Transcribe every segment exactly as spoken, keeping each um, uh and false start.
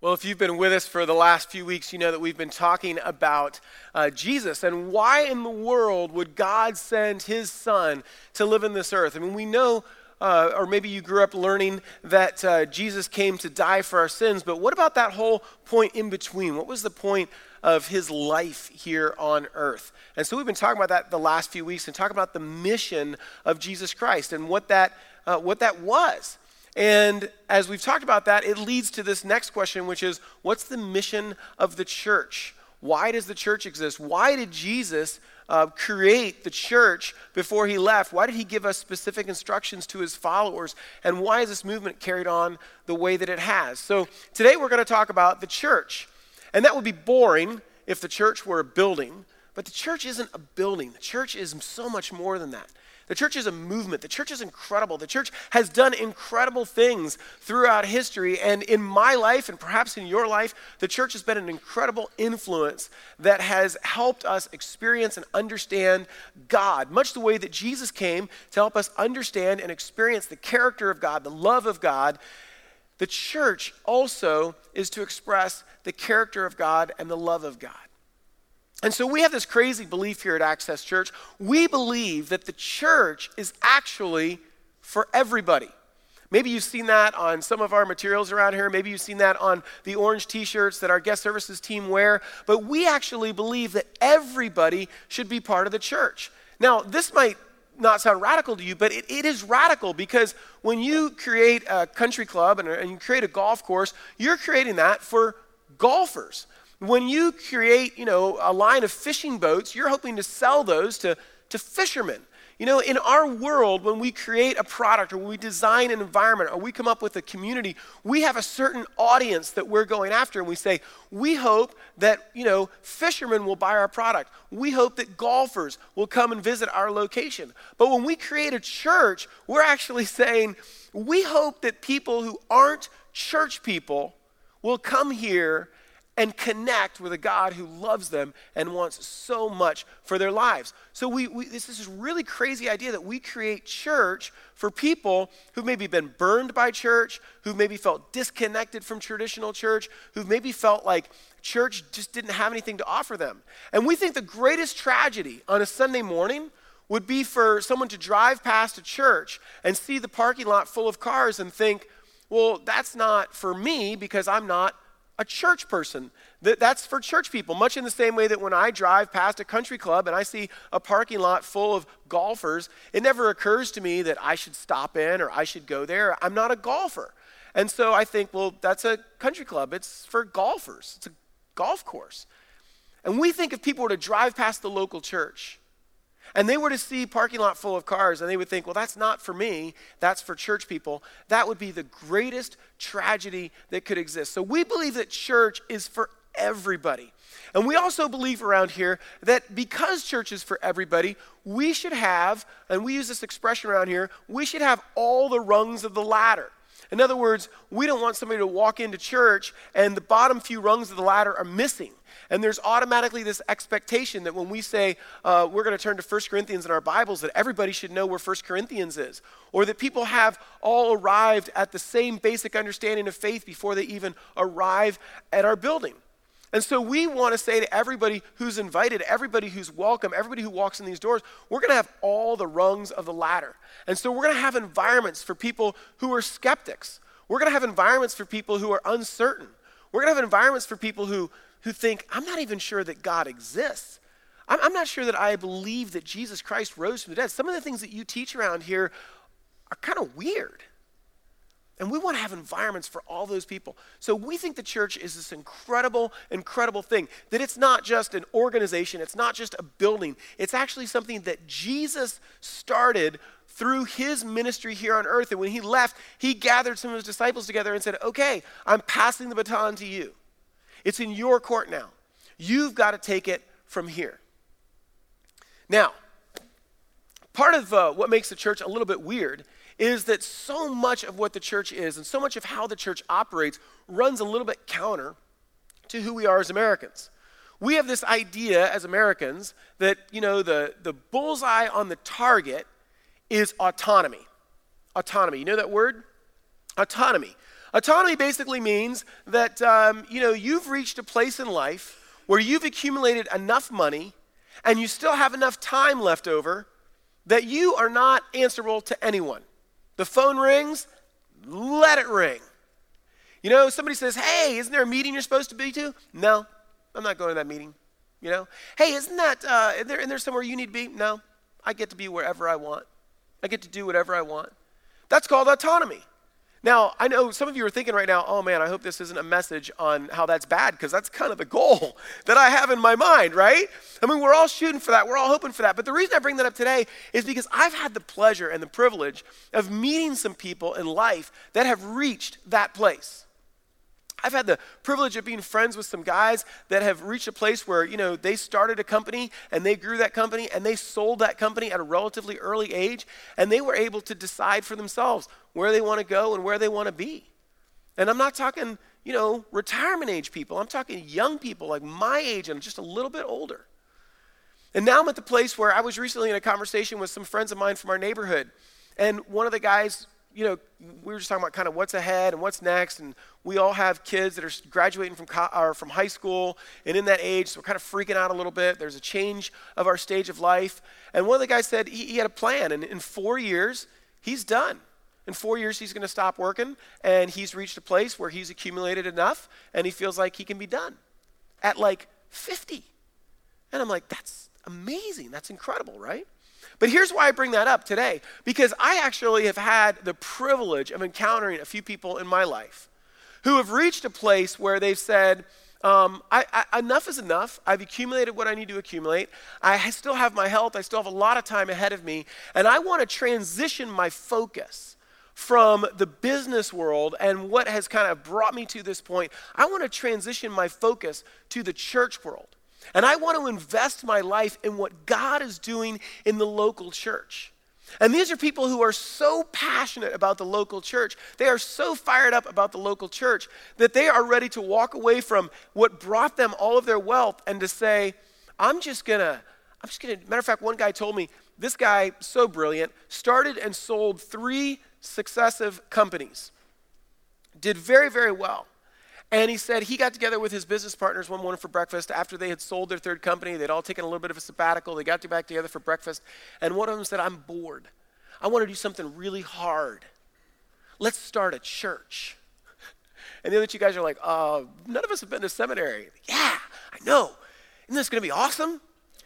Well, if you've been with us for the last few weeks, you know that we've been talking about uh, Jesus and why in the world would God send his son to live in this earth? I mean, we know, uh, or maybe you grew up learning that uh, Jesus came to die for our sins, but what about that whole point in between? What was the point of his life here on earth? And so we've been talking about that the last few weeks and talking about the mission of Jesus Christ and what that, uh, what that was. And as we've talked about that, it leads to this next question, which is, what's the mission of the church? Why does the church exist? Why did Jesus uh, create the church before he left? Why did he give us specific instructions to his followers? And why is this movement carried on the way that it has? So today we're going to talk about the church. And that would be boring if the church were a building. But the church isn't a building. The church is so much more than that. The church is a movement. The church is incredible. The church has done incredible things throughout history. And in my life, and perhaps in your life, the church has been an incredible influence that has helped us experience and understand God, much the way that Jesus came to help us understand and experience the character of God, the love of God. The church also is to express the character of God and the love of God. And so we have this crazy belief here at Access Church. We believe that the church is actually for everybody. Maybe you've seen that on some of our materials around here. Maybe you've seen that on the orange t-shirts that our guest services team wear. But we actually believe that everybody should be part of the church. Now, this might not sound radical to you, but it, it is radical because when you create a country club and, and you create a golf course, you're creating that for golfers. When you create, you know, a line of fishing boats, you're hoping to sell those to, to fishermen. You know, in our world, when we create a product or when we design an environment or we come up with a community, we have a certain audience that we're going after. And we say, we hope that, you know, fishermen will buy our product. We hope that golfers will come and visit our location. But when we create a church, we're actually saying, we hope that people who aren't church people will come here and connect with a God who loves them and wants so much for their lives. So we, we this is this really crazy idea that we create church for people who've maybe been burned by church, who've maybe felt disconnected from traditional church, who've maybe felt like church just didn't have anything to offer them. And we think the greatest tragedy on a Sunday morning would be for someone to drive past a church and see the parking lot full of cars and think, well, that's not for me because I'm not a church person. That, that's for church people, much in the same way that when I drive past a country club and I see a parking lot full of golfers, it never occurs to me that I should stop in or I should go there. I'm not a golfer. And so I think, well, that's a country club. It's for golfers. It's a golf course. And we think if people were to drive past the local church and they were to see a parking lot full of cars and they would think, well, that's not for me, that's for church people, that would be the greatest tragedy that could exist. So we believe that church is for everybody. And we also believe around here that because church is for everybody, we should have, and we use this expression around here, we should have all the rungs of the ladder. In other words, we don't want somebody to walk into church and the bottom few rungs of the ladder are missing. And there's automatically this expectation that when we say uh, we're going to turn to First Corinthians in our Bibles, that everybody should know where First Corinthians is. Or that people have all arrived at the same basic understanding of faith before they even arrive at our building. And so we want to say to everybody who's invited, everybody who's welcome, everybody who walks in these doors, we're going to have all the rungs of the ladder. And so we're going to have environments for people who are skeptics. We're going to have environments for people who are uncertain. We're going to have environments for people who who think, I'm not even sure that God exists. I'm, I'm not sure that I believe that Jesus Christ rose from the dead. Some of the things that you teach around here are kind of weird. And we want to have environments for all those people. So we think the church is this incredible, incredible thing, that it's not just an organization, it's not just a building, it's actually something that Jesus started through his ministry here on earth. And when he left, he gathered some of his disciples together and said, okay, I'm passing the baton to you. It's in your court now. You've got to take it from here. Now, part of uh, what makes the church a little bit weird is that so much of what the church is and so much of how the church operates runs a little bit counter to who we are as Americans. We have this idea as Americans that, you know, the, the bullseye on the target is autonomy. Autonomy. You know that word? Autonomy. Autonomy basically means that, um, you know, you've reached a place in life where you've accumulated enough money and you still have enough time left over that you are not answerable to anyone. The phone rings, let it ring. You know, somebody says, hey, isn't there a meeting you're supposed to be to? No, I'm not going to that meeting. You know, hey, isn't that, uh, is there, is there somewhere you need to be? No, I get to be wherever I want. I get to do whatever I want. That's called autonomy. Now, I know some of you are thinking right now, oh man, I hope this isn't a message on how that's bad, because that's kind of the goal that I have in my mind, right? I mean, we're all shooting for that. We're all hoping for that. But the reason I bring that up today is because I've had the pleasure and the privilege of meeting some people in life that have reached that place. I've had the privilege of being friends with some guys that have reached a place where, you know, they started a company and they grew that company and they sold that company at a relatively early age, and they were able to decide for themselves where they want to go and where they want to be. And I'm not talking, you know, retirement age people. I'm talking young people like my age and just a little bit older. And now I'm at the place where I was recently in a conversation with some friends of mine from our neighborhood, and one of the guys, you know, we were just talking about kind of what's ahead and what's next, and we all have kids that are graduating from co- or from high school and in that age, so we're kind of freaking out a little bit. There's a change of our stage of life. And one of the guys said he, he had a plan, and in four years, he's done. In four years, he's going to stop working, and he's reached a place where he's accumulated enough, and he feels like he can be done at like fifty. And I'm like, that's amazing. That's incredible, right? But here's why I bring that up today, because I actually have had the privilege of encountering a few people in my life who have reached a place where they've said, um, I, I, enough is enough. I've accumulated what I need to accumulate. I still have my health. I still have a lot of time ahead of me, and I want to transition my focus from the business world and what has kind of brought me to this point. I want to transition my focus to the church world. And I want to invest my life in what God is doing in the local church. And these are people who are so passionate about the local church. They are so fired up about the local church that they are ready to walk away from what brought them all of their wealth and to say, I'm just going to, I'm just going to, matter of fact, one guy told me, this guy, so brilliant, started and sold three successive companies. Did very, very well. And he said he got together with his business partners one morning for breakfast after they had sold their third company. They'd all taken a little bit of a sabbatical. They got back together for breakfast. And one of them said, I'm bored. I want to do something really hard. Let's start a church. And the other two guys are like, uh, none of us have been to seminary. Yeah, I know. Isn't this going to be awesome?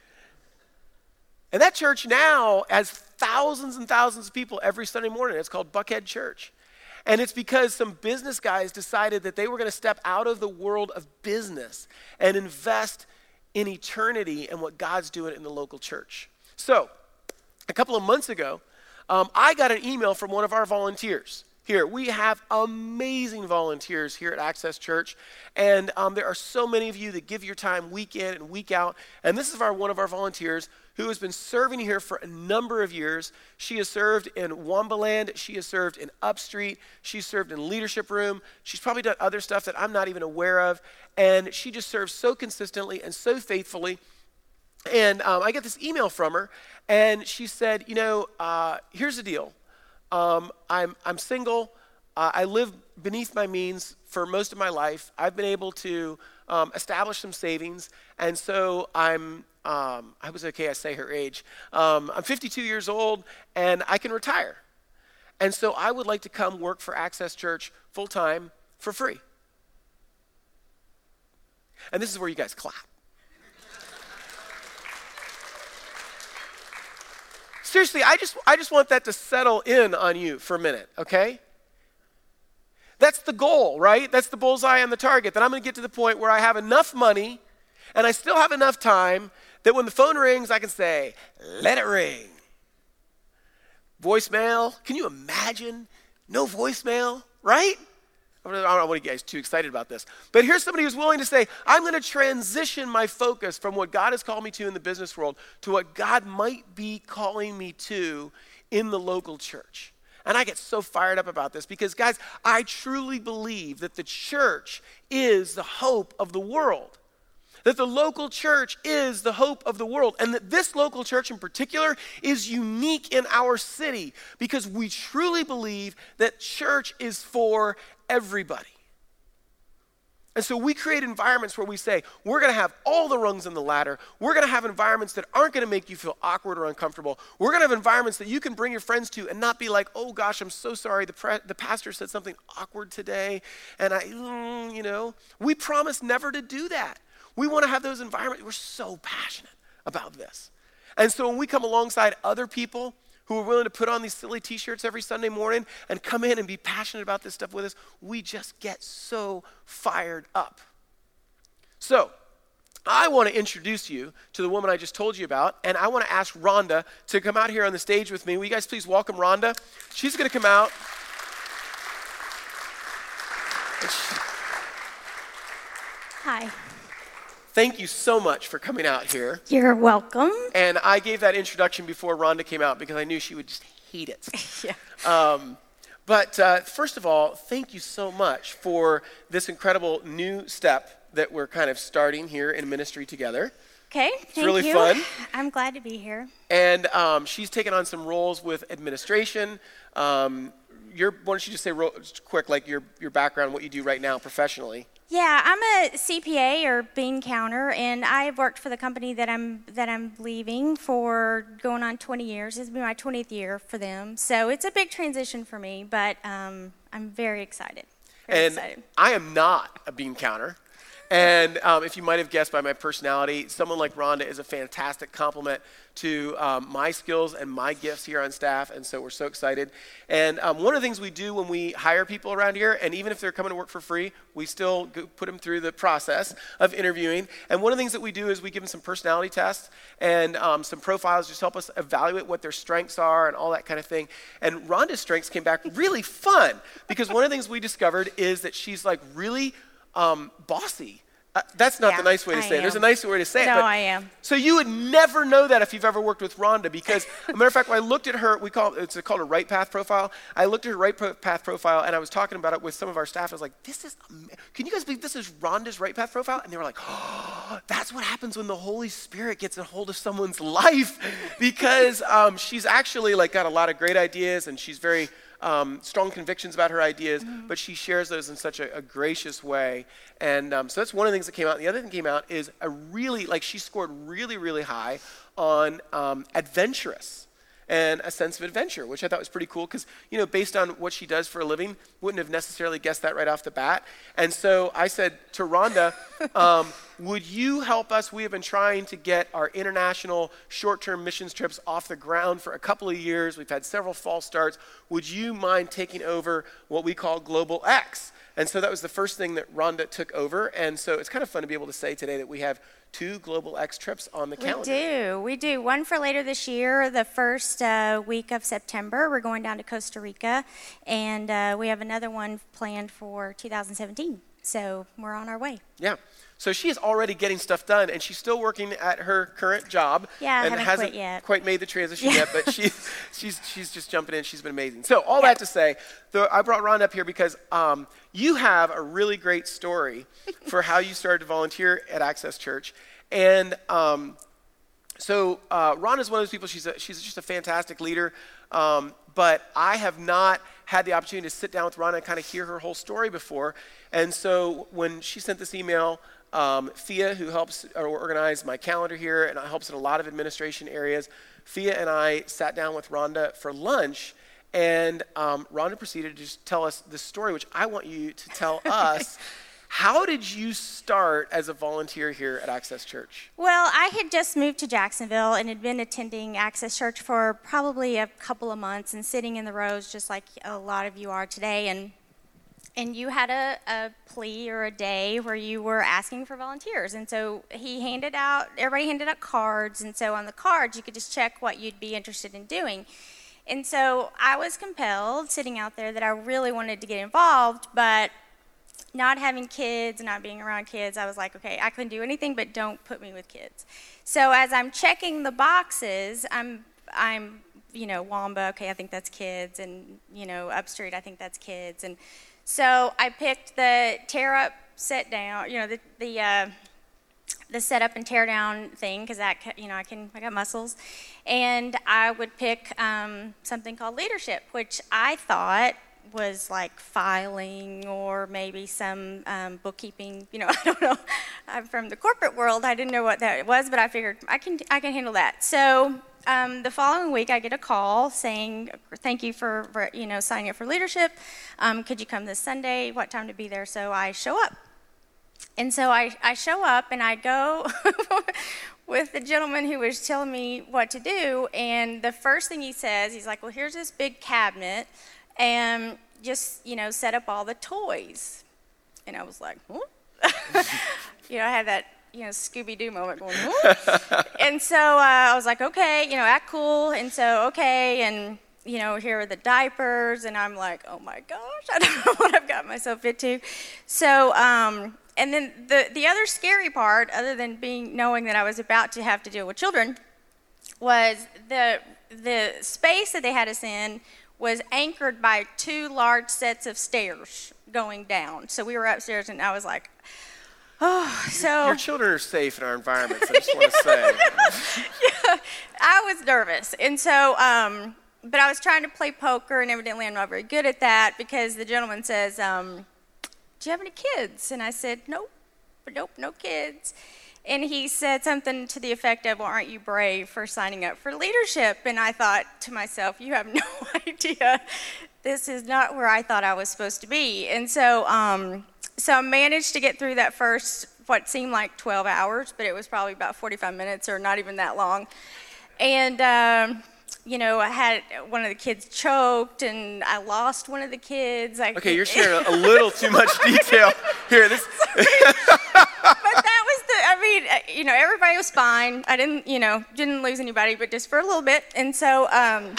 And that church now has thousands and thousands of people every Sunday morning. It's called Buckhead Church. And it's because some business guys decided that they were going to step out of the world of business and invest in eternity and what God's doing in the local church. So, a couple of months ago, um, I got an email from one of our volunteers. Here, we have amazing volunteers here at Access Church, and um, there are so many of you that give your time week in and week out, and this is our one of our volunteers who has been serving here for a number of years. She has served in Wambaland, she has served in Upstreet, she's served in Leadership Room, she's probably done other stuff that I'm not even aware of, and she just serves so consistently and so faithfully. And um, I get this email from her, and she said, you know, uh, here's the deal. Um, I'm I'm single. Uh, I live beneath my means for most of my life. I've been able to um, establish some savings, and so I'm. Um, I was okay. I say her age. Um, I'm fifty-two years old, and I can retire. And so I would like to come work for Access Church full time for free. And this is where you guys clap. Seriously, I just I just want that to settle in on you for a minute, okay? That's the goal, right? That's the bullseye on the target, that I'm going to get to the point where I have enough money and I still have enough time that when the phone rings, I can say, let it ring. Voicemail, can you imagine? No voicemail, right? I don't want to get you guys too excited about this. But here's somebody who's willing to say, I'm going to transition my focus from what God has called me to in the business world to what God might be calling me to in the local church. And I get so fired up about this because, guys, I truly believe that the church is the hope of the world. that the local church is the hope of the world, and that this local church in particular is unique in our city because we truly believe that church is for everybody. And so we create environments where we say, we're going to have all the rungs in the ladder. We're going to have environments that aren't going to make you feel awkward or uncomfortable. We're going to have environments that you can bring your friends to and not be like, oh gosh, I'm so sorry, the, pre- the pastor said something awkward today, and I, mm, you know. We promise never to do that. We want to have those environments. We're so passionate about this. And so when we come alongside other people who are willing to put on these silly t-shirts every Sunday morning and come in and be passionate about this stuff with us, we just get so fired up. So I want to introduce you to the woman I just told you about, and I want to ask Rhonda to come out here on the stage with me. Will you guys please welcome Rhonda? She's going to come out. Hi. Thank you so much for coming out here. You're welcome. And I gave that introduction before Rhonda came out because I knew she would just hate it. Yeah. Um, but uh, first of all, thank you so much for this incredible new step that we're kind of starting here in ministry together. Okay, it's thank really you. fun. I'm glad to be here. And um, she's taken on some roles with administration. Um, your, why don't you just say real quick, like your your background, what you do right now professionally? Yeah, I'm a C P A or bean counter, and I've worked for the company that I'm that I'm leaving for going on twenty years. This will be my twentieth year for them, so it's a big transition for me, but um, I'm very excited. Very and excited. I am not a bean counter. And um, if you might have guessed by my personality, someone like Rhonda is a fantastic complement to um, my skills and my gifts here on staff, and so we're so excited. And um, one of the things we do when we hire people around here, and even if they're coming to work for free, we still go put them through the process of interviewing. And one of the things that we do is we give them some personality tests and um, some profiles, just help us evaluate what their strengths are and all that kind of thing. And Rhonda's strengths came back really fun because one of the things we discovered is that she's like really Um, bossy. Uh, that's not yeah, the nice way to I say it. am. There's a nicer way to say no, it. No, I am. So you would never know that if you've ever worked with Rhonda because, as a matter of fact, when I looked at her, we call it, it's called a right path profile. I looked at her right path profile and I was talking about it with some of our staff. I was like, this is, can you guys believe this is Rhonda's right path profile? And they were like, oh, that's what happens when the Holy Spirit gets a hold of someone's life because um, she's actually like got a lot of great ideas and she's very Um, strong convictions about her ideas, mm-hmm. but she shares those in such a, a gracious way. And um, so that's one of the things that came out. And the other thing that came out is a really, like she scored really, really high on um, adventurous and a sense of adventure, which I thought was pretty cool because, you know, based on what she does for a living, wouldn't have necessarily guessed that right off the bat. And so I said to Rhonda, um, would you help us? We have been trying to get our international short-term missions trips off the ground for a couple of years. We've had several false starts. Would you mind taking over what we call Global X? And so that was the first thing that Rhonda took over. And so it's kind of fun to be able to say today that we have two Global X trips on the calendar. We do. We do. One for later this year, the first uh, week of September. We're going down to Costa Rica. And uh, we have another one planned for two thousand seventeen. So we're on our way. Yeah. So she is already getting stuff done, and she's still working at her current job. Yeah, I and haven't hasn't quit yet. quite made the transition Yeah. yet, but she, she's she's just jumping in. She's been amazing. So all Yeah. that to say, the, I brought Rhonda up here because um, you have a really great story for how you started to volunteer at Access Church. And um, so uh, Rhonda's one of those people, she's, a, she's just a fantastic leader, um, but I have not had the opportunity to sit down with Rhonda and kind of hear her whole story before. And so when she sent this email, Um, Fia, who helps organize my calendar here and helps in a lot of administration areas, Fia and I sat down with Rhonda for lunch, and um, Rhonda proceeded to just tell us this story, which I want you to tell us. How did you start as a volunteer here at Access Church? Well, I had just moved to Jacksonville and had been attending Access Church for probably a couple of months and sitting in the rows just like a lot of you are today. And And you had a, a plea or a day where you were asking for volunteers. And so he handed out, everybody handed out cards. And so on the cards, you could just check what you'd be interested in doing. And so I was compelled, sitting out there, that I really wanted to get involved. But not having kids, not being around kids, I was like, okay, I couldn't do anything, but don't put me with kids. So as I'm checking the boxes, I'm, I'm, you know, Wamba, okay, I think that's kids. And, you know, Upstreet, I think that's kids. And so I picked the tear up, set down, you know, the, the uh, the set up and tear down thing, because that, you know, I can, I got muscles. And I would pick um, something called leadership, which I thought was like filing or maybe some um, bookkeeping, you know, I don't know. I'm from the corporate world. I didn't know what that was, but I figured I can, I can handle that. So um, the following week I get a call saying, thank you for, for you know, signing up for leadership. Um, could you come this Sunday? What time to be there? So I show up. And so I, I show up and I go with the gentleman who was telling me what to do. And the first thing he says, he's like, well, here's this big cabinet and just, you know, set up all the toys. And I was like, huh? You know, I had that, you know, Scooby-Doo moment going, huh? And so uh, I was like, okay, you know, act cool. And so, okay, and, you know, here are the diapers. And I'm like, oh my gosh, I don't know what I've got myself into. So, um, and then the, the other scary part, other than being knowing that I was about to have to deal with children, was the the space that they had us in was anchored by two large sets of stairs going down. So we were upstairs, and I was like, oh, so... Your children are safe in our environments, I just want to say. Yeah, I was nervous. And so, um, but I was trying to play poker, and evidently I'm not very good at that, because the gentleman says, um, do you have any kids? And I said, nope, nope, no kids. And he said something to the effect of, well, aren't you brave for signing up for leadership? And I thought to myself, you have no idea. This is not where I thought I was supposed to be. And so, um, so I managed to get through that first, what seemed like twelve hours, but it was probably about forty-five minutes or not even that long. And, um, you know, I had one of the kids choked, and I lost one of the kids. I, okay, you're sharing a little too much detail here. This. But that was the, I mean, you know, everybody was fine. I didn't, you know, didn't lose anybody, but just for a little bit. And so, um,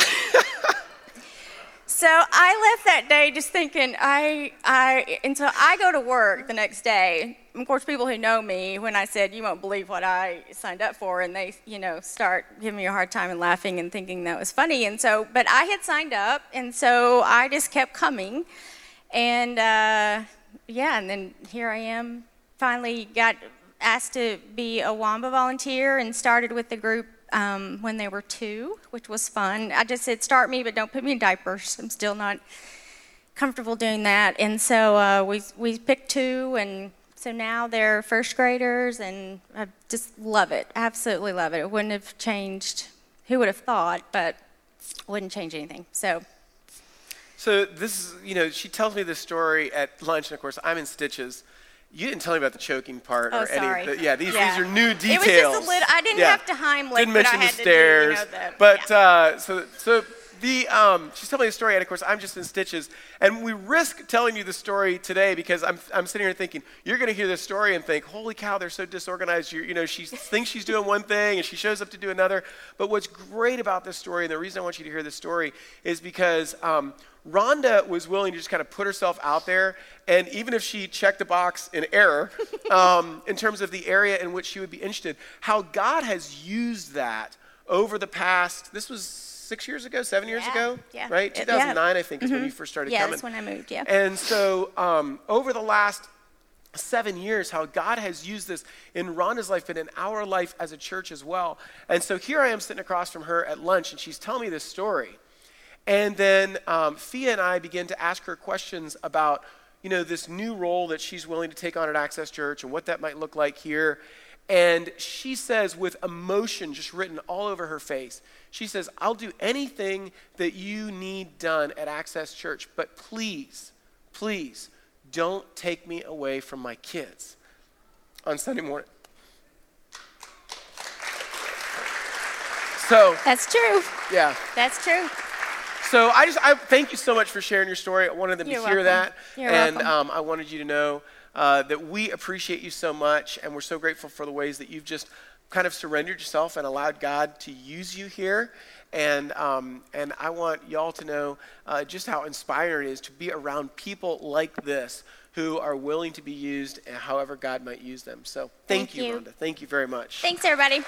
so I left that day just thinking, I, I, and so I go to work the next day. Of course, people who know me, when I said, you won't believe what I signed up for, and they, you know, start giving me a hard time and laughing and thinking that was funny. And so, but I had signed up, and so I just kept coming. And, uh, yeah, and then here I am. Finally got asked to be a Wamba volunteer and started with the group um, when they were two, which was fun. I just said, start me, but don't put me in diapers. I'm still not comfortable doing that. And so uh, we we picked two, and so now they're first graders, and I just love it. Absolutely love it. It wouldn't have changed, who would have thought, but wouldn't change anything. So. So this is, you know, she tells me this story at lunch, and of course I'm in stitches. You didn't tell me about the choking part oh, or sorry. any. The, yeah, these yeah. these are new details. It was just a little. I didn't yeah. have to Heimlich. Didn't mention but I had the stairs. To do, you know, the, but yeah. uh, so so the um, she's telling me the story, and of course I'm just in stitches. And we risk telling you the story today because I'm I'm sitting here thinking you're going to hear this story and think, holy cow, they're so disorganized. You're, you know, she thinks she's doing one thing and she shows up to do another. But what's great about this story, and the reason I want you to hear this story, is because. Um, Rhonda was willing to just kind of put herself out there, and even if she checked the box in error, um, in terms of the area in which she would be interested, how God has used that over the past, this was six years ago, seven years yeah, ago, yeah. right? two thousand nine, yeah. I think, is mm-hmm. when you first started yeah, coming. Yeah, that's when I moved, yeah. And so um, over the last seven years, how God has used this in Rhonda's life and in our life as a church as well. And so here I am sitting across from her at lunch, and she's telling me this story. And then um, Fia and I began to ask her questions about, you know, this new role that she's willing to take on at Access Church and what that might look like here. And she says, with emotion just written all over her face, she says, I'll do anything that you need done at Access Church, but please, please don't take me away from my kids on Sunday morning. So that's true. Yeah. That's true. So I just I thank you so much for sharing your story. I wanted them You're to hear welcome. that, You're and welcome. um, I wanted you to know uh, that we appreciate you so much, and we're so grateful for the ways that you've just kind of surrendered yourself and allowed God to use you here. And um, and I want y'all to know uh, just how inspiring it is to be around people like this who are willing to be used, and however God might use them. So thank, Thank you, you. Rhonda. Thank you very much. Thanks, everybody.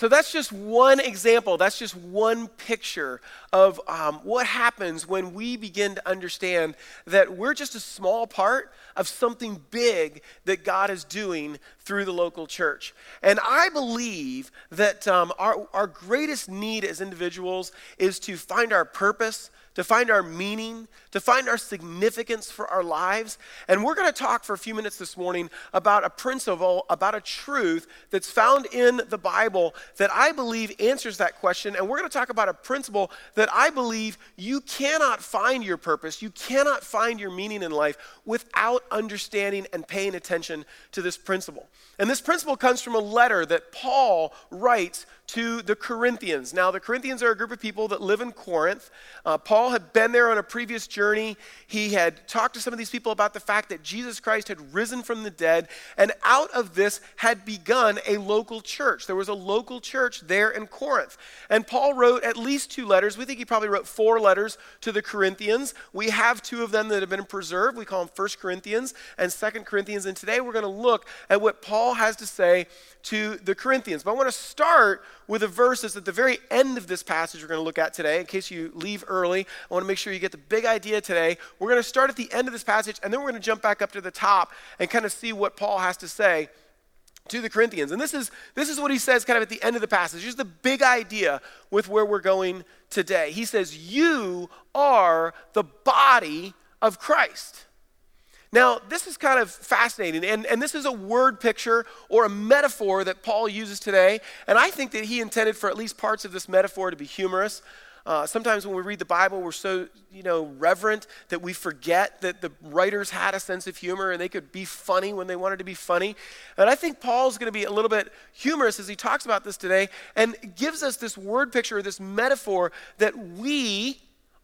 So that's just one example. That's just one picture of um, what happens when we begin to understand that we're just a small part of something big that God is doing through the local church. And I believe that um, our, our greatest need as individuals is to find our purpose, to find our meaning, to find our significance for our lives. And we're going to talk for a few minutes this morning about a principle, about a truth that's found in the Bible that I believe answers that question. And we're going to talk about a principle that I believe you cannot find your purpose, you cannot find your meaning in life without understanding and paying attention to this principle. And this principle comes from a letter that Paul writes to the Corinthians. Now, the Corinthians are a group of people that live in Corinth. Uh, Paul had been there on a previous journey. He had talked to some of these people about the fact that Jesus Christ had risen from the dead, and out of this had begun a local church. There was a local church there in Corinth. And Paul wrote at least two letters. We think he probably wrote four letters to the Corinthians. We have two of them that have been preserved. We call them First Corinthians and Second Corinthians. And today we're going to look at what Paul has to say to the Corinthians. But I want to start with a verse that's at the very end of this passage we're going to look at today. In case you leave early, I want to make sure you get the big idea today. We're going to start at the end of this passage, and then we're going to jump back up to the top and kind of see what Paul has to say to the Corinthians. And this is this is what he says kind of at the end of the passage. Here's the big idea with where we're going today. He says, you are the body of Christ. Now, this is kind of fascinating, and, and this is a word picture or a metaphor that Paul uses today, and I think that he intended for at least parts of this metaphor to be humorous. Uh, sometimes when we read the Bible, we're so, you know, reverent that we forget that the writers had a sense of humor and they could be funny when they wanted to be funny. And I think Paul's going to be a little bit humorous as he talks about this today and gives us this word picture, this metaphor that we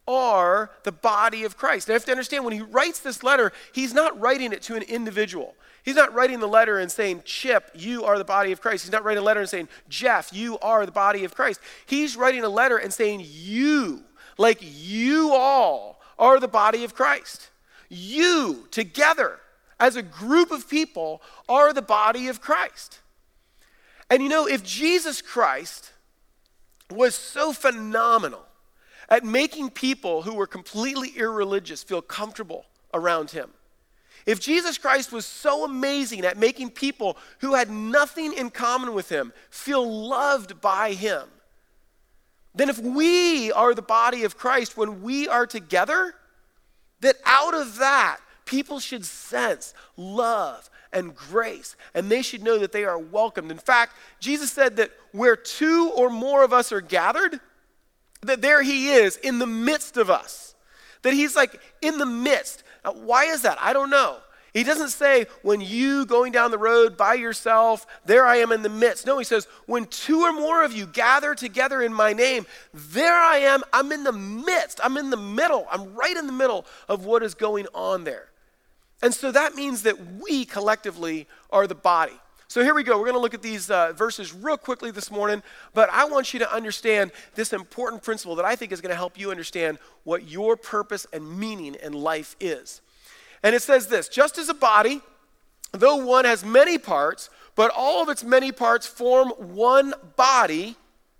are the body of Christ. Now, you have to understand, when he writes this letter, he's not writing it to an individual. He's not writing the letter and saying, Chip, you are the body of Christ. He's not writing a letter and saying, Jeff, you are the body of Christ. He's writing a letter and saying, you, like you all, are the body of Christ. You, together, as a group of people, are the body of Christ. And you know, if Jesus Christ was so phenomenal at making people who were completely irreligious feel comfortable around him, if Jesus Christ was so amazing at making people who had nothing in common with him feel loved by him, then if we are the body of Christ when we are together, that out of that, people should sense love and grace, and they should know that they are welcomed. In fact, Jesus said that where two or more of us are gathered, that there he is in the midst of us. That he's like in the midst. Now, why is that? I don't know. He doesn't say, when you going down the road by yourself, there I am in the midst. No, he says, when two or more of you gather together in my name, there I am. I'm in the midst. I'm in the middle. I'm right in the middle of what is going on there. And so that means that we collectively are the body. So here we go. We're going to look at these uh, verses real quickly this morning, but I want you to understand this important principle that I think is going to help you understand what your purpose and meaning in life is. And it says this: just as a body, though one has many parts, but all of its many parts form one body,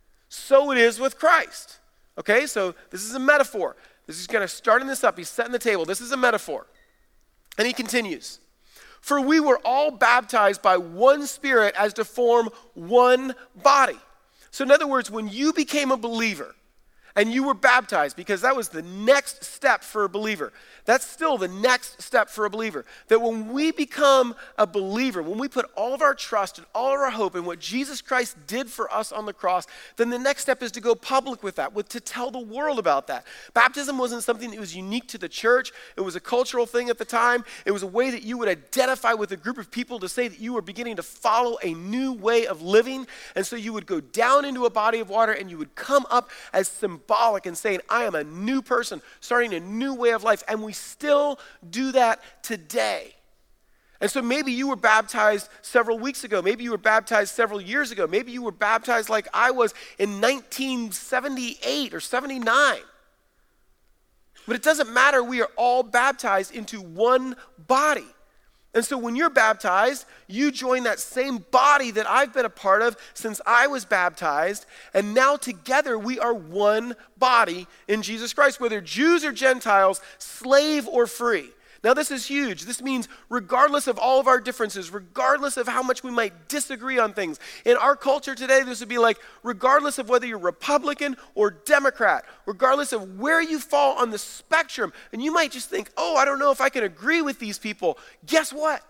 so it is with Christ. Okay, so this is a metaphor. This is kind of starting this up. He's setting the table. This is a metaphor. And he continues. For we were all baptized by one Spirit as to form one body. So in other words, when you became a believer and you were baptized, because that was the next step for a believer, that's still the next step for a believer. That when we become a believer, when we put all of our trust and all of our hope in what Jesus Christ did for us on the cross, then the next step is to go public with that, with, to tell the world about that. Baptism wasn't something that was unique to the church. It was a cultural thing at the time. It was a way that you would identify with a group of people to say that you were beginning to follow a new way of living. And so you would go down into a body of water and you would come up as symbolic and saying, I am a new person, starting a new way of life. And we still do that today. And so maybe you were baptized several weeks ago. Maybe you were baptized several years ago. Maybe you were baptized like I was in nineteen seventy-eight or seventy-nine. But it doesn't matter. We are all baptized into one body. And so when you're baptized, you join that same body that I've been a part of since I was baptized. And now together we are one body in Jesus Christ, whether Jews or Gentiles, slave or free. Now this is huge. This means regardless of all of our differences, regardless of how much we might disagree on things. In our culture today, this would be like regardless of whether you're Republican or Democrat, regardless of where you fall on the spectrum. And you might just think, oh, I don't know if I can agree with these people. Guess what?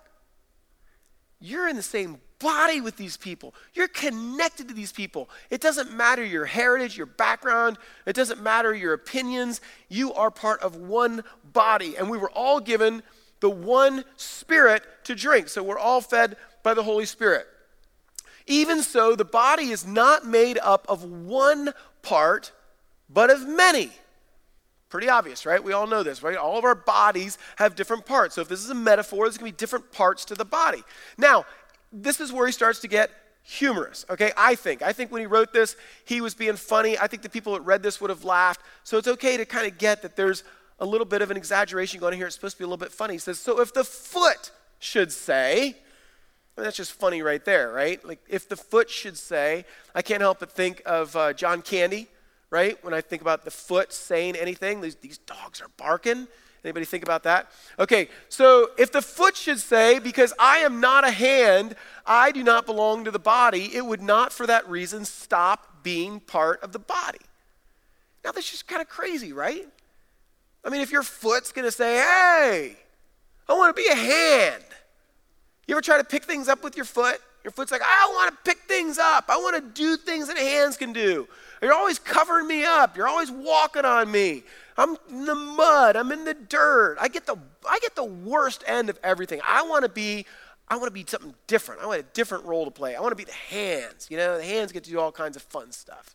You're in the same body with these people. You're connected to these people. It doesn't matter your heritage, your background. It doesn't matter your opinions. You are part of one body. And we were all given the one Spirit to drink. So we're all fed by the Holy Spirit. Even so, the body is not made up of one part, but of many. Pretty obvious, right? We all know this, right? All of our bodies have different parts. So if this is a metaphor, there's going to be different parts to the body. Now, this is where he starts to get humorous, okay? I think. I think when he wrote this, he was being funny. I think the people that read this would have laughed. So it's okay to kind of get that there's a little bit of an exaggeration going on here. It's supposed to be a little bit funny. He says, so if the foot should say, I mean, that's just funny right there, right? Like if the foot should say, I can't help but think of uh, John Candy, right? When I think about the foot saying anything, these, these dogs are barking. Anybody think about that? Okay, so if the foot should say, because I am not a hand, I do not belong to the body, it would not for that reason stop being part of the body. Now that's just kind of crazy, right? I mean, if your foot's going to say, hey, I want to be a hand. You ever try to pick things up with your foot? Your foot's like, I want to pick things up. I want to do things that hands can do. You're always covering me up. You're always walking on me. I'm in the mud. I'm in the dirt. I get the I get the worst end of everything. I want to be I want to be something different. I want a different role to play. I want to be the hands. You know, the hands get to do all kinds of fun stuff.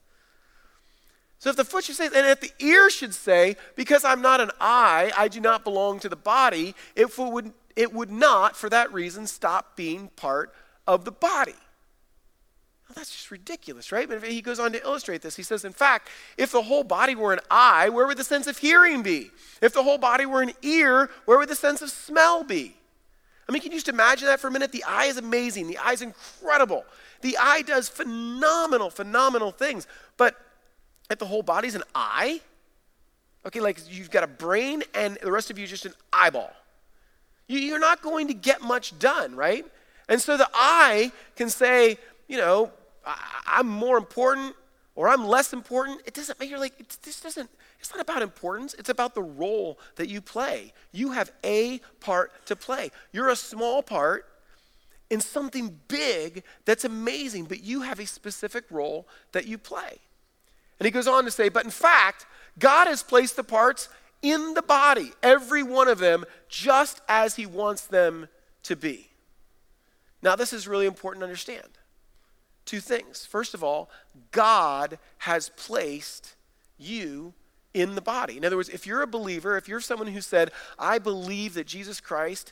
So if the foot should say, and if the ear should say, because I'm not an eye, I do not belong to the body, it would it would not, for that reason, stop being part of the body. Well, that's just ridiculous, right? But he goes on to illustrate this. He says, in fact, if the whole body were an eye, where would the sense of hearing be? If the whole body were an ear, where would the sense of smell be? I mean, can you just imagine that for a minute? The eye is amazing. The eye is incredible. The eye does phenomenal, phenomenal things. But if the whole body's an eye, okay, like you've got a brain and the rest of you is just an eyeball. You're not going to get much done, right? And so the eye can say, you know, I'm more important or I'm less important. It doesn't matter. Like, it's, this doesn't, it's not about importance. It's about the role that you play. You have a part to play. You're a small part in something big that's amazing, but you have a specific role that you play. And he goes on to say, but in fact, God has placed the parts in the body, every one of them, just as he wants them to be. Now, this is really important to understand. Two things. First of all, God has placed you in the body. In other words, if you're a believer, if you're someone who said, I believe that Jesus Christ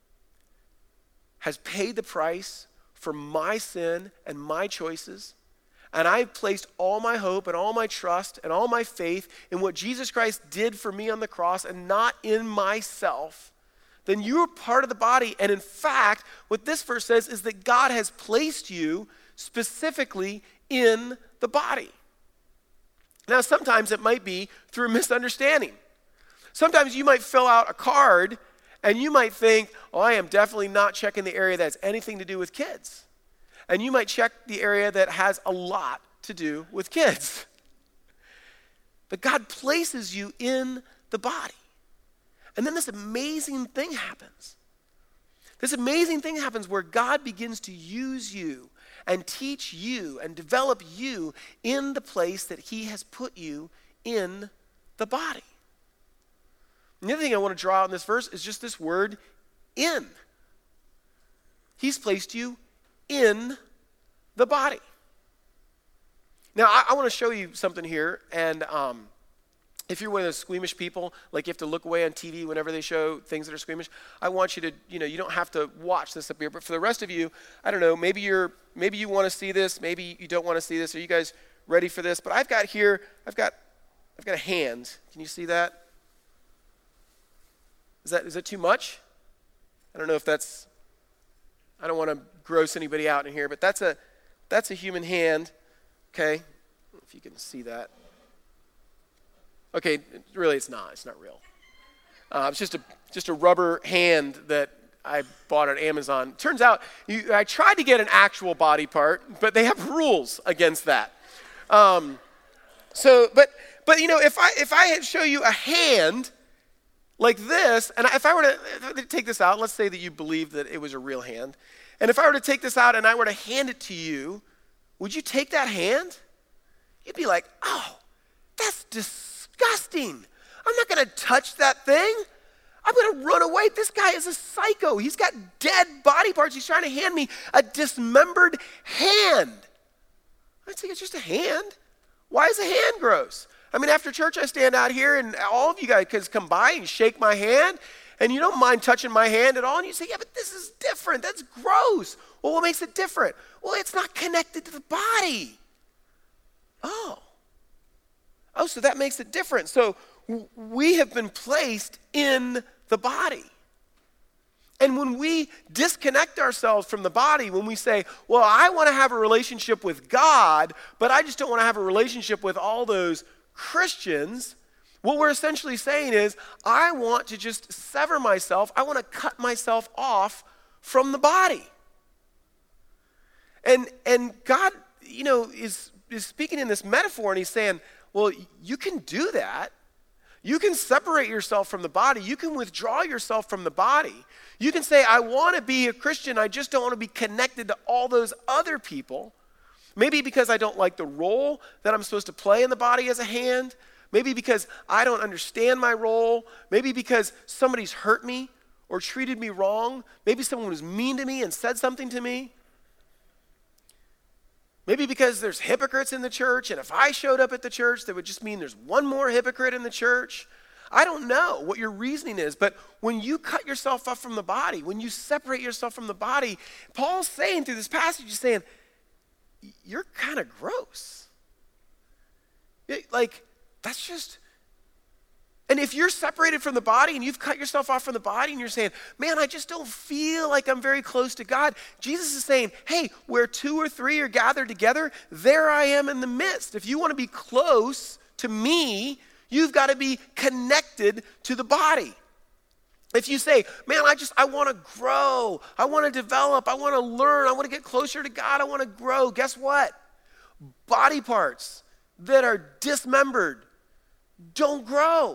has paid the price for my sin and my choices, and I've placed all my hope and all my trust and all my faith in what Jesus Christ did for me on the cross and not in myself, then you are part of the body. And in fact, what this verse says is that God has placed you specifically in the body. Now, sometimes it might be through a misunderstanding. Sometimes you might fill out a card and you might think, oh, I am definitely not checking the area that has anything to do with kids. And you might check the area that has a lot to do with kids. But God places you in the body. And then this amazing thing happens. This amazing thing happens where God begins to use you and teach you and develop you in the place that he has put you in the body. And the other thing I want to draw out in this verse is just this word, in. He's placed you in the body. Now, I, I want to show you something here, and um, if you're one of those squeamish people, like you have to look away on T V whenever they show things that are squeamish, I want you to, you know, you don't have to watch this up here, but for the rest of you, I don't know, maybe you're, maybe you want to see this, maybe you don't want to see this. Are you guys ready for this? But I've got here, I've got, I've got a hand. Can you see that? Is that, is that too much? I don't know if that's, I don't want to gross anybody out in here, but that's a, that's a human hand, okay? If you can see that. Okay, really it's not, it's not real. Uh, it's just a, just a rubber hand that I bought on Amazon. Turns out, you, I tried to get an actual body part, but they have rules against that. Um, so, but, but you know, if I, if I show you a hand like this, and if I were to, if I were to take this out, let's say that you believe that it was a real hand, and if I were to take this out and I were to hand it to you, would you take that hand? You'd be like, oh, that's disgusting. I'm not going to touch that thing. I'm going to run away. This guy is a psycho. He's got dead body parts. He's trying to hand me a dismembered hand. I'd say it's just a hand. Why is a hand gross? I mean, after church, I stand out here and all of you guys come by and shake my hand, and you don't mind touching my hand at all, and you say, yeah, but this is different. That's gross. Well, what makes it different? Well, it's not connected to the body. Oh. Oh, so that makes it different. So w- we have been placed in the body. And when we disconnect ourselves from the body, when we say, well, I want to have a relationship with God, but I just don't want to have a relationship with all those Christians, what we're essentially saying is, I want to just sever myself. I want to cut myself off from the body. And and God, you know, is, is speaking in this metaphor, and he's saying, well, you can do that. You can separate yourself from the body. You can withdraw yourself from the body. You can say, I want to be a Christian. I just don't want to be connected to all those other people. Maybe because I don't like the role that I'm supposed to play in the body as a hand. Maybe because I don't understand my role. Maybe because somebody's hurt me or treated me wrong. Maybe someone was mean to me and said something to me. Maybe because there's hypocrites in the church, and if I showed up at the church, that would just mean there's one more hypocrite in the church. I don't know what your reasoning is, but when you cut yourself off from the body, when you separate yourself from the body, Paul's saying through this passage, he's saying, you're kind of gross. Like, that's just, and if you're separated from the body and you've cut yourself off from the body and you're saying, man, I just don't feel like I'm very close to God, Jesus is saying, hey, where two or three are gathered together, there I am in the midst. If you want to be close to me, you've got to be connected to the body. If you say, man, I just, I want to grow, I want to develop, I want to learn, I want to get closer to God, I want to grow, guess what? Body parts that are dismembered don't grow.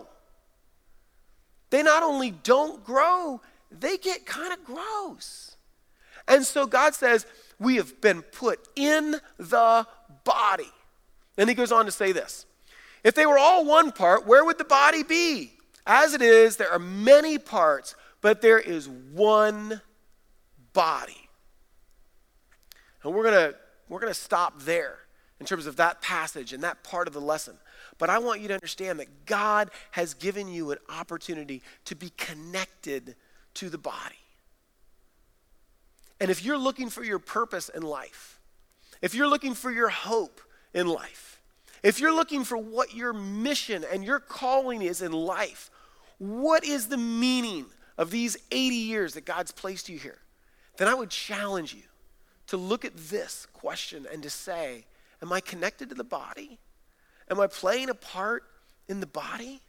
They not only don't grow, they get kind of gross. And so God says, we have been put in the body. And he goes on to say this. If they were all one part, where would the body be? As it is, there are many parts, but there is one body. And we're going to we're going to stop there in terms of that passage and that part of the lesson. But I want you to understand that God has given you an opportunity to be connected to the body. And if you're looking for your purpose in life, if you're looking for your hope in life, if you're looking for what your mission and your calling is in life, what is the meaning of these eighty years that God's placed you here? Then I would challenge you to look at this question and to say, am I connected to the body? Am I playing a part in the body?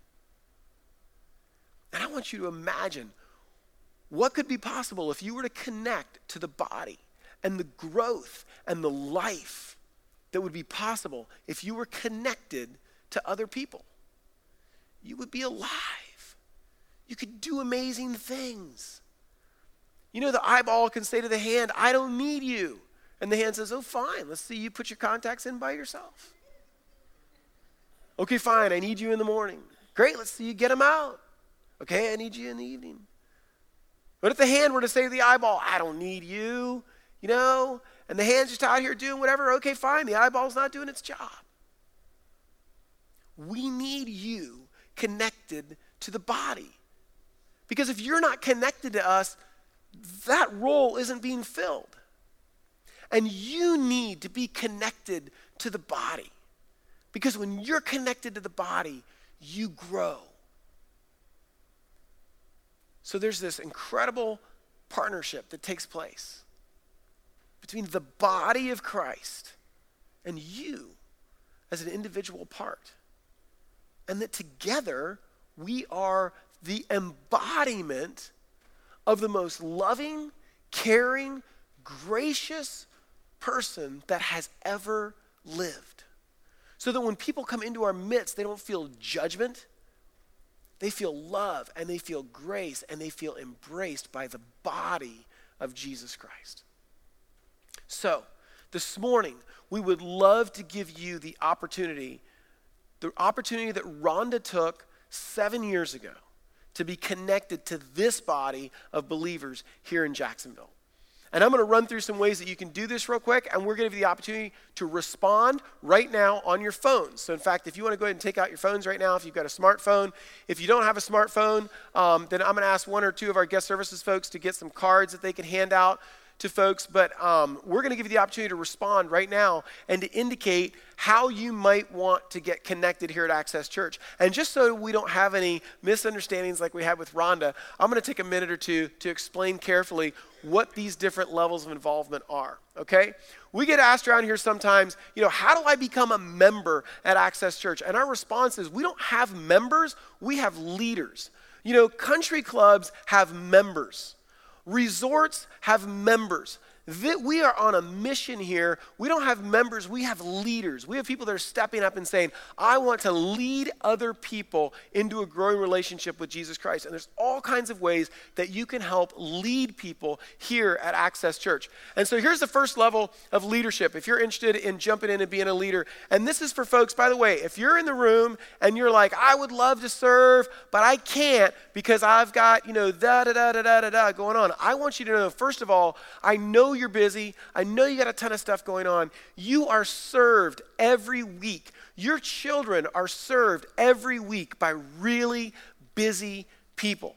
And I want you to imagine what could be possible if you were to connect to the body and the growth and the life that would be possible if you were connected to other people. You would be alive. You could do amazing things. You know, the eyeball can say to the hand, I don't need you. And the hand says, oh, fine, let's see you put your contacts in by yourself. Okay, fine, I need you in the morning. Great, let's see you get them out. Okay, I need you in the evening. But if the hand were to say to the eyeball, I don't need you, you know, and the hand's just out here doing whatever, okay, fine, the eyeball's not doing its job. We need you connected to the body. Because if you're not connected to us, that role isn't being filled. And you need to be connected to the body. Because when you're connected to the body, you grow. So there's this incredible partnership that takes place between the body of Christ and you as an individual part. And that together we are the embodiment of the most loving, caring, gracious person that has ever lived. So that when people come into our midst, they don't feel judgment. They feel love and they feel grace and they feel embraced by the body of Jesus Christ. So, this morning, we would love to give you the opportunity, the opportunity that Rhonda took seven years ago to be connected to this body of believers here in Jacksonville. And I'm going to run through some ways that you can do this real quick, and we're going to give you the opportunity to respond right now on your phones. So in fact, if you want to go ahead and take out your phones right now, if you've got a smartphone, if you don't have a smartphone, um, then I'm going to ask one or two of our guest services folks to get some cards that they can hand out to folks, but um, we're going to give you the opportunity to respond right now and to indicate how you might want to get connected here at Access Church. And just so we don't have any misunderstandings like we had with Rhonda, I'm going to take a minute or two to explain carefully what these different levels of involvement are, okay? We get asked around here sometimes, you know, how do I become a member at Access Church? And our response is we don't have members, we have leaders. You know, country clubs have members. Resorts have members. That we are on a mission here. We don't have members, we have leaders. We have people that are stepping up and saying, I want to lead other people into a growing relationship with Jesus Christ. And there's all kinds of ways that you can help lead people here at Access Church. And so here's the first level of leadership. If you're interested in jumping in and being a leader, and this is for folks, by the way, if you're in the room and you're like, I would love to serve, but I can't because I've got, you know, da da da da da da da going on. I want you to know, first of all, I know you're busy. I know you got a ton of stuff going on. You are served every week. Your children are served every week by really busy people.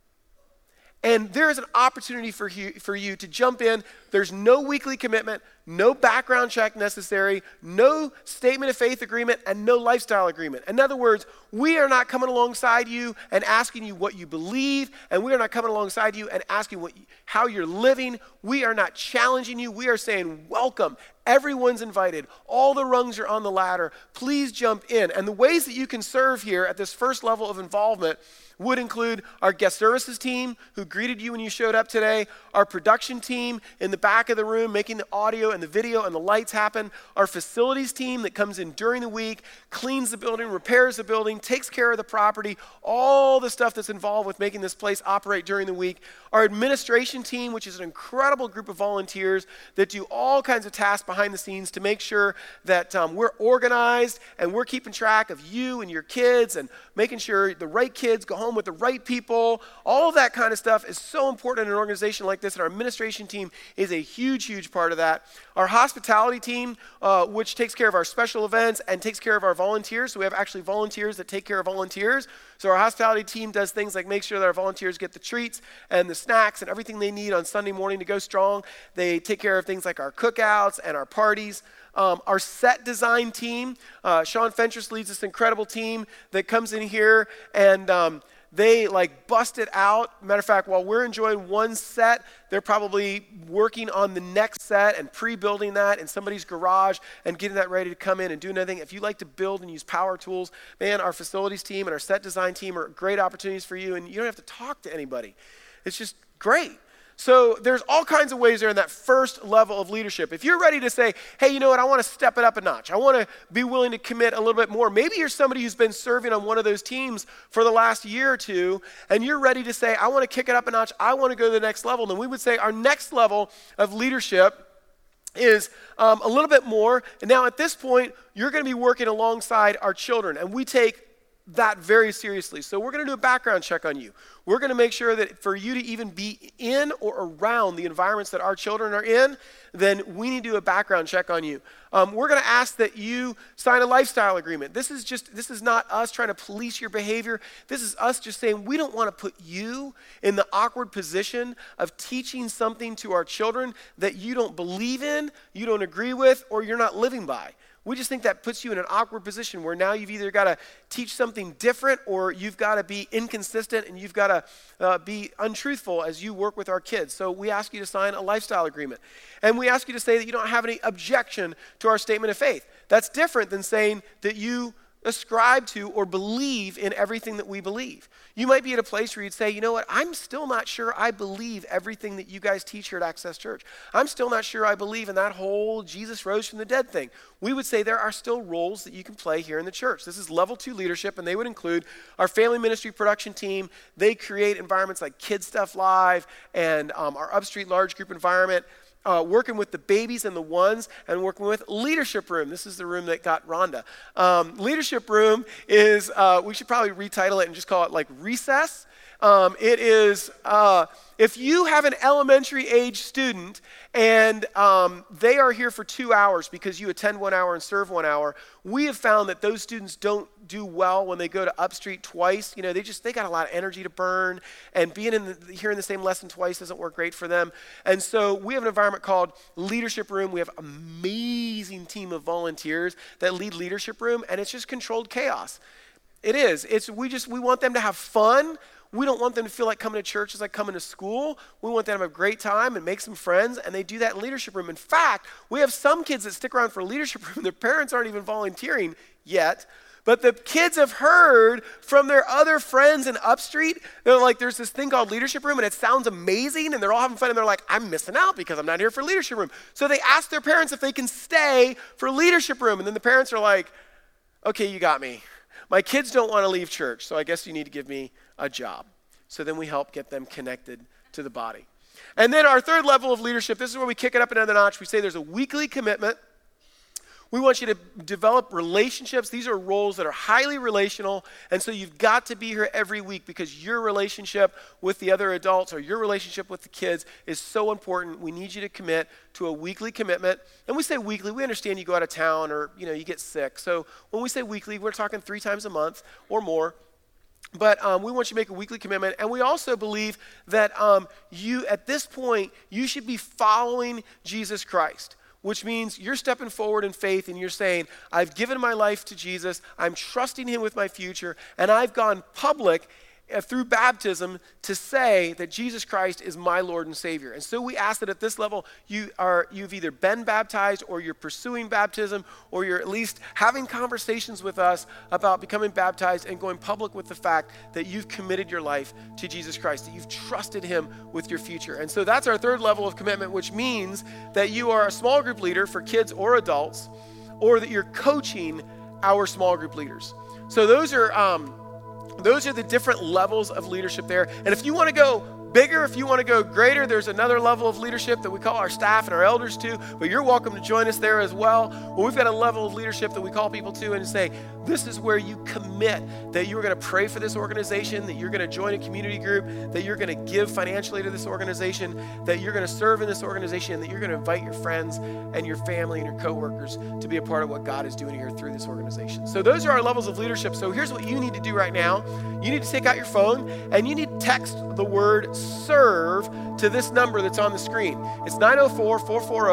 And there is an opportunity for you, for you to jump in. There's no weekly commitment, no background check necessary, no statement of faith agreement, and no lifestyle agreement. In other words, we are not coming alongside you and asking you what you believe, and we are not coming alongside you and asking what, how you're living. We are not challenging you. We are saying, welcome. Everyone's invited. All the rungs are on the ladder. Please jump in. And the ways that you can serve here at this first level of involvement would include our guest services team who greeted you when you showed up today, our production team in the back of the room making the audio and the video and the lights happen, our facilities team that comes in during the week, cleans the building, repairs the building, takes care of the property, all the stuff that's involved with making this place operate during the week, our administration team, which is an incredible group of volunteers that do all kinds of tasks behind the scenes to make sure that um, we're organized and we're keeping track of you and your kids and making sure the right kids go home with the right people. All of that kind of stuff is so important in an organization like this, and our administration team is a huge, huge part of that. Our hospitality team, uh, which takes care of our special events and takes care of our volunteers. So we have actually volunteers that take care of volunteers. So our hospitality team does things like make sure that our volunteers get the treats and the snacks and everything they need on Sunday morning to go strong. They take care of things like our cookouts and our parties. Um, our set design team, uh, Sean Fentress leads this incredible team that comes in here and um, they like bust it out. Matter of fact, while we're enjoying one set, they're probably working on the next set and pre-building that in somebody's garage and getting that ready to come in and do anything. If you like to build and use power tools, man, our facilities team and our set design team are great opportunities for you, and you don't have to talk to anybody. It's just great. So there's all kinds of ways there in that first level of leadership. If you're ready to say, hey, you know what, I want to step it up a notch. I want to be willing to commit a little bit more. Maybe you're somebody who's been serving on one of those teams for the last year or two, and you're ready to say, I want to kick it up a notch. I want to go to the next level. Then we would say our next level of leadership is um, a little bit more. And now at this point, you're going to be working alongside our children, and we take that very seriously. So we're going to do a background check on you. We're going to make sure that for you to even be in or around the environments that our children are in, then we need to do a background check on you. Um, we're going to ask that you sign a lifestyle agreement. This is just, this is not us trying to police your behavior. This is us just saying we don't want to put you in the awkward position of teaching something to our children that you don't believe in, you don't agree with, or you're not living by. We just think that puts you in an awkward position where now you've either got to teach something different or you've got to be inconsistent and you've got to uh, be untruthful as you work with our kids. So we ask you to sign a lifestyle agreement. And we ask you to say that you don't have any objection to our statement of faith. That's different than saying that you ascribe to or believe in everything that we believe. You might be at a place where you'd say, you know what, I'm still not sure I believe everything that you guys teach here at Access Church. I'm still not sure I believe in that whole Jesus rose from the dead thing. We would say there are still roles that you can play here in the church. This is level two leadership, and they would include our family ministry production team. They create environments like Kids Stuff Live and um, our Upstreet large group environment. Uh, working with the babies and the ones, and working with Leadership Room. This is the room that got Rhonda. Um, Leadership Room is, uh, we should probably retitle it and just call it like Recess. Um, it is, uh, if you have an elementary age student and um, they are here for two hours because you attend one hour and serve one hour, we have found that those students don't do well when they go to Upstreet twice. You know, they just, they got a lot of energy to burn, and being in the, hearing the same lesson twice doesn't work great for them. And so we have an environment called Leadership Room. We have an amazing team of volunteers that lead Leadership Room, and it's just controlled chaos. It is. It's, we just, we want them to have fun. We don't want them to feel like coming to church is like coming to school. We want them to have a great time and make some friends, and they do that in Leadership Room. In fact, we have some kids that stick around for Leadership Room. Their parents aren't even volunteering yet, but the kids have heard from their other friends in Upstreet. They're like, there's this thing called Leadership Room, and it sounds amazing, and they're all having fun, and they're like, I'm missing out because I'm not here for Leadership Room. So they ask their parents if they can stay for Leadership Room, and then the parents are like, okay, you got me. My kids don't want to leave church, so I guess you need to give me a job. So then we help get them connected to the body. And then our third level of leadership, this is where we kick it up another notch. We say there's a weekly commitment. We want you to develop relationships. These are roles that are highly relational, and so you've got to be here every week because your relationship with the other adults or your relationship with the kids is so important. We need you to commit to a weekly commitment. And we say weekly, we understand you go out of town or, you know, you get sick. So when we say weekly, we're talking three times a month or more. But um, we want you to make a weekly commitment. And we also believe that um, you, at this point, you should be following Jesus Christ, which means you're stepping forward in faith and you're saying, I've given my life to Jesus, I'm trusting him with my future, and I've gone public uh, through baptism to say that Jesus Christ is my Lord and Savior. And so we ask that at this level, you are, you've either been baptized or you're pursuing baptism or you're at least having conversations with us about becoming baptized and going public with the fact that you've committed your life to Jesus Christ, that you've trusted him with your future. And so that's our third level of commitment, which means that you are a small group leader for kids or adults, or that you're coaching our small group leaders. So those are um, those are the different levels of leadership there. And if you want to go bigger, if you want to go greater, there's another level of leadership that we call our staff and our elders to, but you're welcome to join us there as well. Well, we've got a level of leadership that we call people to and say, this is where you commit that you're going to pray for this organization, that you're going to join a community group, that you're going to give financially to this organization, that you're going to serve in this organization, that you're going to invite your friends and your family and your coworkers to be a part of what God is doing here through this organization. So those are our levels of leadership. So here's what you need to do right now. You need to take out your phone and you need to text the word serve to this number that's on the screen. It's nine oh four, four four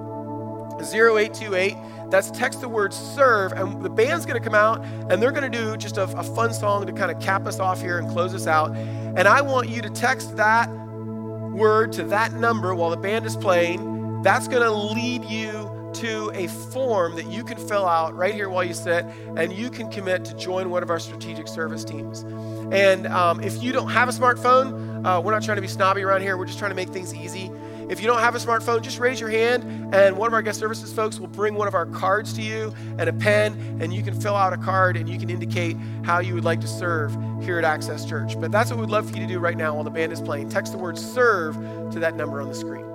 zero, zero eight two eight. That's text the word serve, and the band's going to come out, and they're going to do just a, a fun song to kind of cap us off here and close us out. And I want you to text that word to that number while the band is playing. That's going to lead you to a form that you can fill out right here while you sit, and you can commit to join one of our strategic service teams. And um, if you don't have a smartphone, uh, we're not trying to be snobby around here. We're just trying to make things easy. If you don't have a smartphone, just raise your hand, and one of our guest services folks will bring one of our cards to you and a pen, and you can fill out a card, and you can indicate how you would like to serve here at Access Church. But that's what we'd love for you to do right now while the band is playing. Text the word serve to that number on the screen.